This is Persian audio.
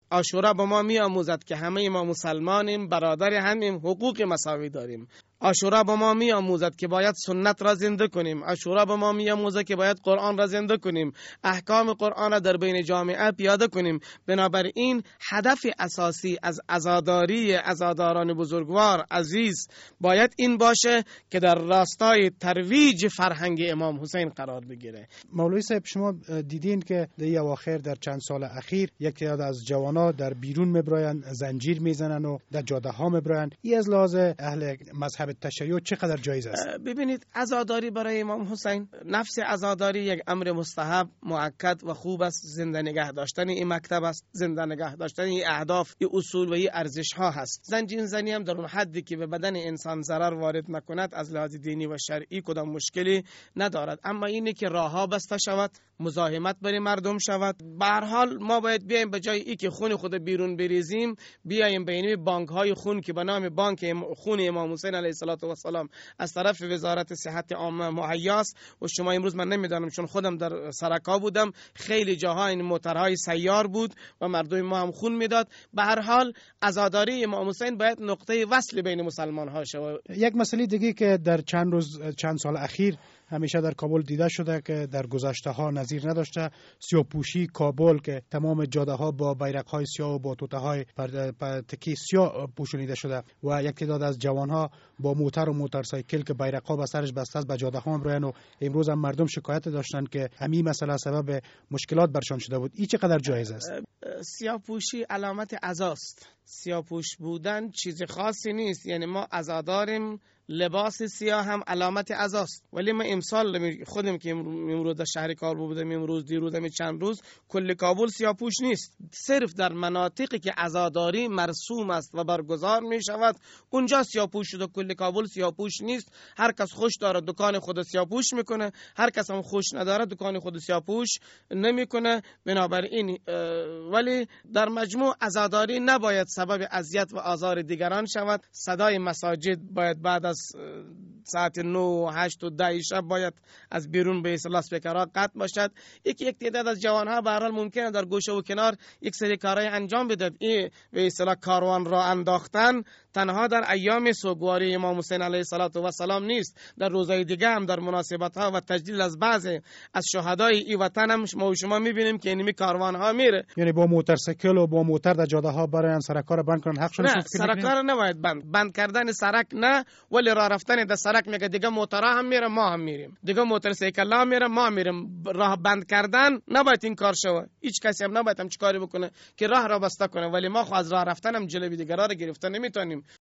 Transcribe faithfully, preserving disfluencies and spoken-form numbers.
عاشورا به ما میآموزد که همه ما مسلمانیم، برادر همیم، حقوق مساوی داریم. عاشورا به ما میآموزد که باید سنت را زنده کنیم. عاشورا به ما میآموزد که باید قرآن را زنده کنیم، احکام قرآن را در بین جامعه پیاده کنیم. بنابراین هدف اساسی از عزاداری عزاداران بزرگوار عزیز باید این باشه که در راستای ترویج فرهنگ امام حسین قرار بگیره. مولوی صاحب، شما دیدین که در اواخر در چند سال اخیر یک تعداد از جوانا در بیرون میبراین، زنجیر میزنن و در جاده ها میبراین. این از لحاظ اهل مذهب تشیع چقدر جایز است؟ ببینید، عزاداری برای امام حسین، نفس عزاداری یک امر مستحب، مؤکد و خوب است. زنده نگه داشتن این مکتب است، زنده نگه داشتن این اهداف، این اصول و این ارزش ها هست. زنجیر زنی هم در اون حدی که به بدن انسان ضرر وارد نکند از لحاظ دینی و شرعی کدام مشکلی ندارد. اما اینه که راه ها بسته شود، مزاحمت برای مردم شود. به هر حال ما باید بیایم به جای ای که خون خود بیرون بریزیم، بیایم به این بانک های خون که به نام بانک خون امام حسین علیه السلام از طرف وزارت صحت عامه مهیاست. و شما امروز، من نمیدانم چون خودم در سرکا بودم، خیلی جاها این موترهای سیار بود و مردم ما هم خون میداد. به هر حال عزاداری امام حسین باید نقطه وصل بین مسلمان ها شود. یک مسئله دیگه که در چند روز چند سال اخیر همیشه در کابل دیده شده که در گذشته ها نظیر نداشته، سیاه‌پوشی کابل که تمام جاده ها با بیرق های سیاه و با توته های تکی سیاه پوشانیده شده و یک تعداد از جوان ها با موتر و موتورسایکل که بیرق ها به سرش بسته است به جاده ها میروند و امروز هم مردم شکایت داشتن که همین مسئله سبب مشکلات برشان شده بود. این چقدر جایز است؟ سیاه‌پوشی علامت عزاست. سیاه‌پوش بودن چیز خاصی نیست. یعنی ما عزاداریم، لباس سیاه هم علامت عزاست. ولی ما امسال خودم که امروز در شهر کابل بودم، امروز دیروز هم چند روز، کل کابل سیاه‌پوش نیست. صرف در مناطقی که عزاداری مرسوم است و برگزار می شود اونجا سیاه‌پوش شده. کل کابل سیاه‌پوش نیست. هر کس خوش داره دکان خود سیاه‌پوش میکنه، هر کس هم خوش نداره دکان خود سیاه‌پوش نمیکنه. بنابراین ولی در مجموع عزاداری نباید سبب اذیت و آزار دیگران شود. صدای مساجد باید بعد از ساعت نه هشت و ده شب باید از بیرون به اصطلاح اسپیکرها قطع باشد. یکی یک تعداد از جوانها به هر حال ممکنه در گوشه و کنار یک سری کارهای انجام بدهد. این به اصطلاح کاروان را انداختن تنها در ایام سوگواری امام حسین علیه السلام نیست، در روزهای دیگه هم در مناسبت ها و تجلیل از بعضی از شهدای این وطن هم ما و شما میبینیم که اینمی کاروان ها میره. یعنی با موتورسیکل و با موتر در جاده ها برای سرکار بند کنن حق شونه؟ نه، سرکار نباید بند بند کردن سرک نه، ولی راه رفتن در سرک میگه دیگه موتورا هم میره ما هم میریم، دیگه موتورسیکل ها میره ما میریم. راه بند کردن نباید این کار شوه. هیچ کسی هم نباید هم چیکاری بکنه که راه را بسته کنه. ولی ما خو از راه رفتن هم جلوی دیگرا را گرفته نمیتونیم.